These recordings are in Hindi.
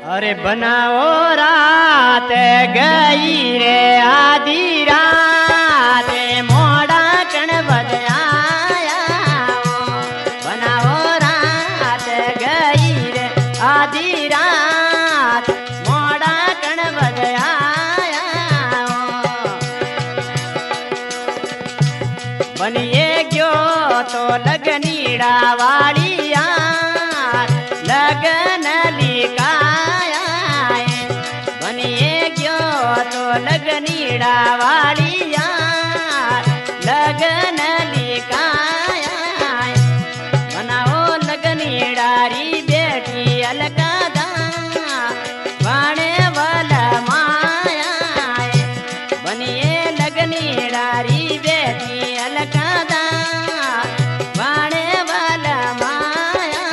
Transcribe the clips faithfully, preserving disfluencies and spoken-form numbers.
अरे बनाओ रात गई रे आधी रात मोड़ा कण बजाया बनाओ रात गई रे आधी रात मोड़ा कण बजाया बनिए क्यों तो लगनीड़ा वालिया लगन लिकाया बनिए क्यों तो लगनीड़ा वालिया लगन लिकाया बनाओ लगनीड़ारी बेटी अलकादा वाणे वाला माया बनिए लगनीड़ारी बेटी अलकादा वाणे वाला माया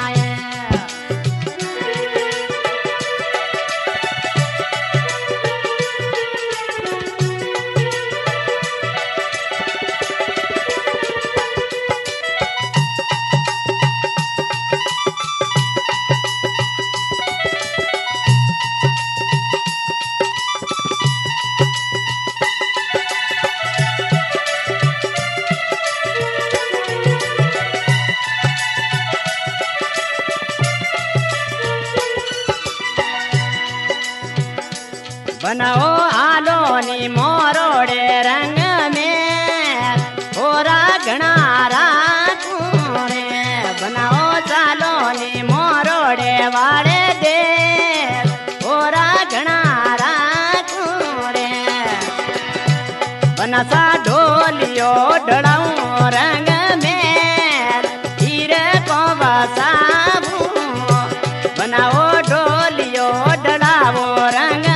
बनाओ आलोनी मोरोड़े रंग में होरा घना राखूरे बनाओ चालोनी मोरोड़े वाले दे होरा घना राखूरे बनसा ढोलियो ढड़ाऊं रंग में हीरे को बसाबू बनाओ ढोलियो ढड़ावो रंग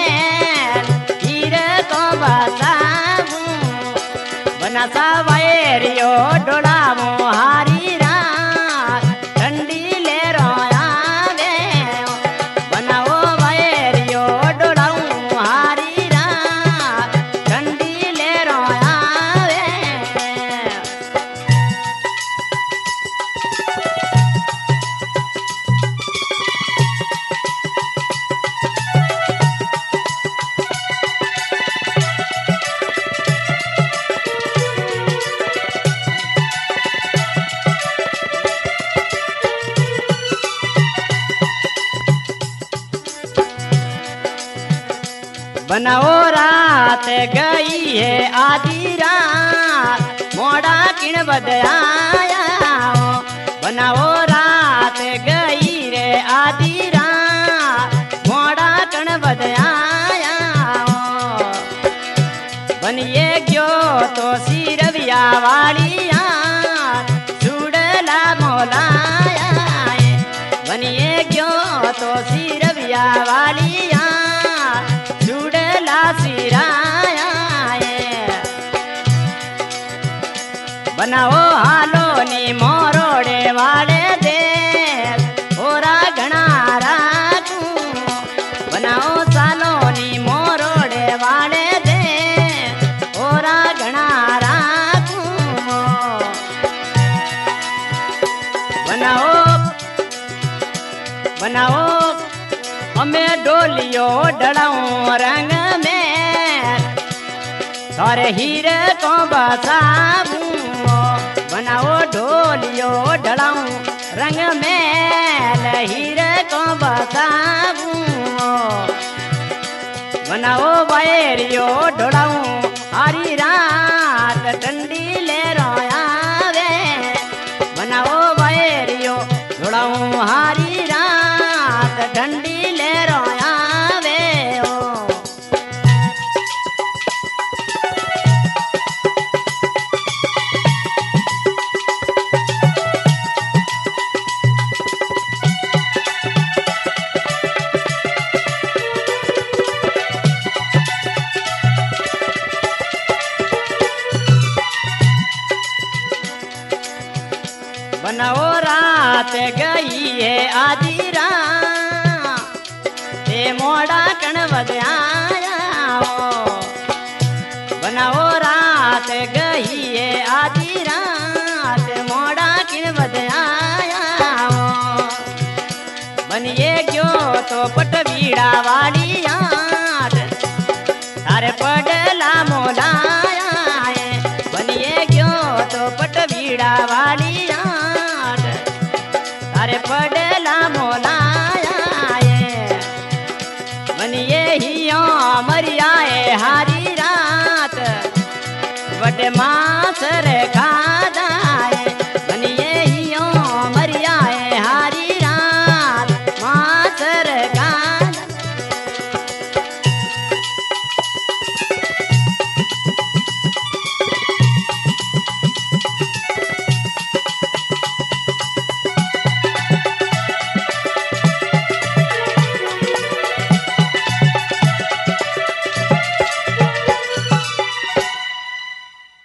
बनसा वैरियो डोलावो हारी रात ठंडी ले रोया वे बनाओ वैरियो डोलाऊं हारी रात ठंडी ले रोया वे बनाओ रात गई है आधी रात मोड़ा किण बदयाया बनाओ रात गई रे आधी रात मोड़ा कण बदयाया बनिए क्यों तो सिरविया वालिया चूड़ला मोलाया बनिए क्यों तो सिरविया वालिया सिराया बनाओ हालोनी मोरोड़े वाले दे होरा घना राखू बनाओ सालोनी मोरोड़े वाले दे होरा घना राखू बनाओ बनाओ हमें डोलियो डड़ाऊं रंग में सारे हीरे को बसाबू बनाओ ढोलियो डड़ाऊं रंग में हीरे को बसाबू बनाओ वैरियो डोड़ाऊं हरी रात ठंडी ले रोया वे बनाओ वैरियो डोड़ाऊं हरी रात ठंडी ले रोया वे ओ बनाओ रात गई है आधी रात ते मोड़ा कण बजाया बनाओ रात गई है आधी रात मोड़ा किण बजाया बनिए क्यों तो વીડા વાળી આઠ તારે પડેલા મોલાયા બનીએ ગયો તો પટ વીડા વાળી આઠ તારે પડેલા મોલાયા બનીએ હિયો મરિયાએ હારી રાત વડે માસ રે ખા